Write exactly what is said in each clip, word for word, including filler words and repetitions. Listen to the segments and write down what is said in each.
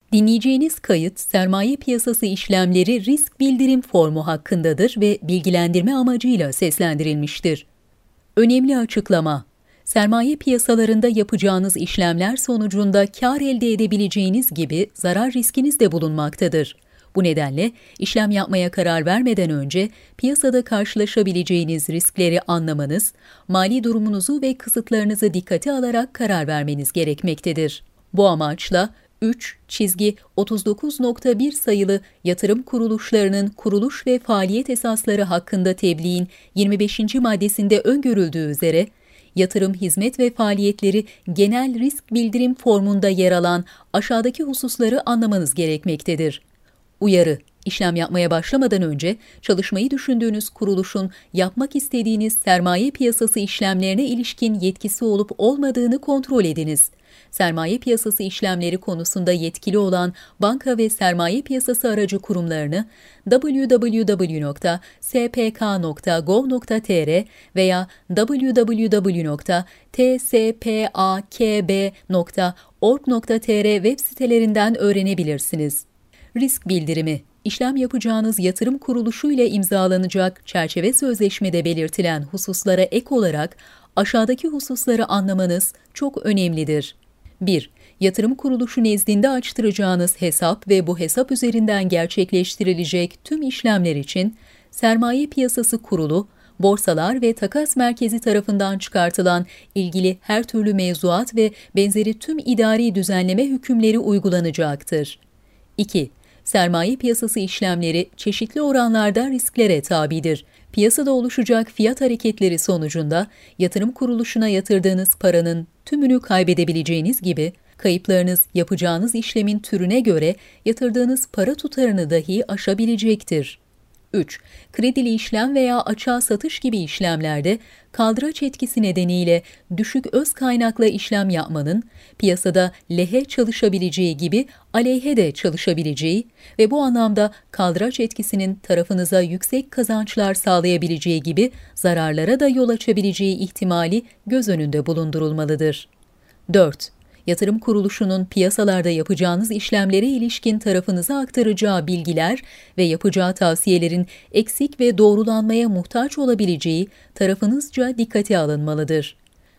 Dinleyeceğiniz kayıt, sermaye piyasası işlemleri risk bildirim formu hakkındadır ve bilgilendirme amacıyla seslendirilmiştir. Önemli açıklama: sermaye piyasalarında yapacağınız işlemler sonucunda kar elde edebileceğiniz gibi zarar riskiniz de bulunmaktadır. Bu nedenle işlem yapmaya karar vermeden önce piyasada karşılaşabileceğiniz riskleri anlamanız, mali durumunuzu ve kısıtlarınızı dikkate alarak karar vermeniz gerekmektedir. Bu amaçla üç otuz dokuz nokta bir sayılı Yatırım Kuruluşlarının kuruluş ve faaliyet esasları hakkında tebliğin yirmi beşinci maddesinde öngörüldüğü üzere, yatırım, hizmet ve faaliyetleri genel risk bildirim formunda yer alan aşağıdaki hususları anlamanız gerekmektedir. Uyarı: İşlem yapmaya başlamadan önce çalışmayı düşündüğünüz kuruluşun yapmak istediğiniz sermaye piyasası işlemlerine ilişkin yetkisi olup olmadığını kontrol ediniz. Sermaye piyasası işlemleri konusunda yetkili olan banka ve sermaye piyasası aracı kurumlarını double-u double-u double-u nokta s p k nokta gov nokta t r veya double-u double-u double-u nokta t s p a k b nokta org nokta t r web sitelerinden öğrenebilirsiniz. Risk bildirimi: İşlem yapacağınız yatırım kuruluşu ile imzalanacak çerçeve sözleşmede belirtilen hususlara ek olarak aşağıdaki hususları anlamanız çok önemlidir. bir Yatırım kuruluşu nezdinde açtıracağınız hesap ve bu hesap üzerinden gerçekleştirilecek tüm işlemler için Sermaye Piyasası Kurulu, borsalar ve takas merkezi tarafından çıkartılan ilgili her türlü mevzuat ve benzeri tüm idari düzenleme hükümleri uygulanacaktır. iki Sermaye piyasası işlemleri çeşitli oranlarda risklere tabidir. Piyasada oluşacak fiyat hareketleri sonucunda yatırım kuruluşuna yatırdığınız paranın tümünü kaybedebileceğiniz gibi, kayıplarınız yapacağınız işlemin türüne göre yatırdığınız para tutarını dahi aşabilecektir. üç Kredili işlem veya açığa satış gibi işlemlerde kaldıraç etkisi nedeniyle düşük öz kaynakla işlem yapmanın piyasada lehe çalışabileceği gibi aleyhe de çalışabileceği ve bu anlamda kaldıraç etkisinin tarafınıza yüksek kazançlar sağlayabileceği gibi zararlara da yol açabileceği ihtimali göz önünde bulundurulmalıdır. dört Yatırım kuruluşunun piyasalarda yapacağınız işlemlere ilişkin tarafınıza aktaracağı bilgiler ve yapacağı tavsiyelerin eksik ve doğrulanmaya muhtaç olabileceği tarafınızca dikkate alınmalıdır.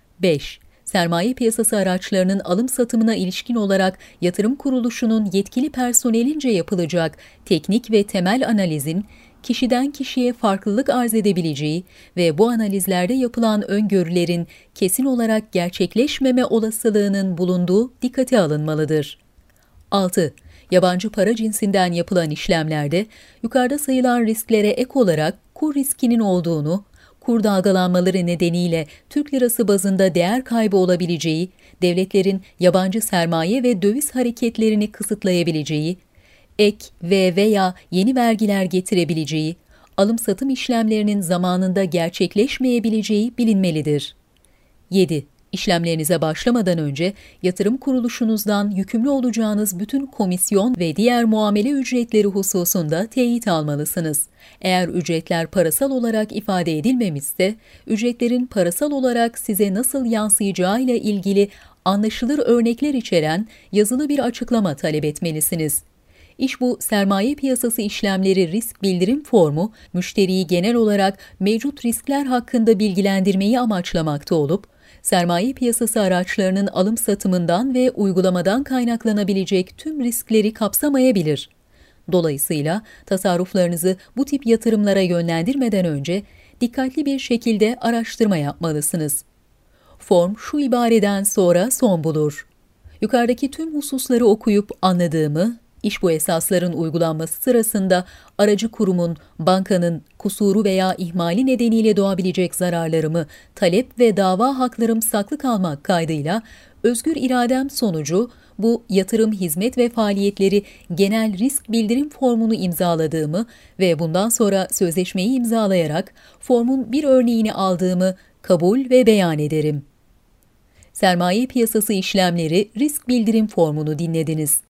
beş Sermaye piyasası araçlarının alım satımına ilişkin olarak yatırım kuruluşunun yetkili personelince yapılacak teknik ve temel analizin kişiden kişiye farklılık arz edebileceği ve bu analizlerde yapılan öngörülerin kesin olarak gerçekleşmeme olasılığının bulunduğu dikkate alınmalıdır. altı Yabancı para cinsinden yapılan işlemlerde yukarıda sayılan risklere ek olarak kur riskinin olduğunu, kur dalgalanmaları nedeniyle Türk lirası bazında değer kaybı olabileceği, devletlerin yabancı sermaye ve döviz hareketlerini kısıtlayabileceği, ek ve veya yeni vergiler getirebileceği, alım-satım işlemlerinin zamanında gerçekleşmeyebileceği bilinmelidir. yedi İşlemlerinize başlamadan önce yatırım kuruluşunuzdan yükümlü olacağınız bütün komisyon ve diğer muamele ücretleri hususunda teyit almalısınız. Eğer ücretler parasal olarak ifade edilmemişse, ücretlerin parasal olarak size nasıl yansıyacağıyla ilgili anlaşılır örnekler içeren yazılı bir açıklama talep etmelisiniz. İş bu sermaye piyasası işlemleri risk bildirim formu, müşteriyi genel olarak mevcut riskler hakkında bilgilendirmeyi amaçlamakta olup, sermaye piyasası araçlarının alım satımından ve uygulamadan kaynaklanabilecek tüm riskleri kapsamayabilir. Dolayısıyla tasarruflarınızı bu tip yatırımlara yönlendirmeden önce dikkatli bir şekilde araştırma yapmalısınız. Form şu ibareden sonra son bulur: Yukarıdaki tüm hususları okuyup anladığımı, İş bu esasların uygulanması sırasında aracı kurumun, bankanın kusuru veya ihmali nedeniyle doğabilecek zararlarımı, talep ve dava haklarım saklı kalmak kaydıyla özgür iradem sonucu bu yatırım, hizmet ve faaliyetleri genel risk bildirim formunu imzaladığımı ve bundan sonra sözleşmeyi imzalayarak formun bir örneğini aldığımı kabul ve beyan ederim. Sermaye piyasası işlemleri risk bildirim formunu dinlediniz.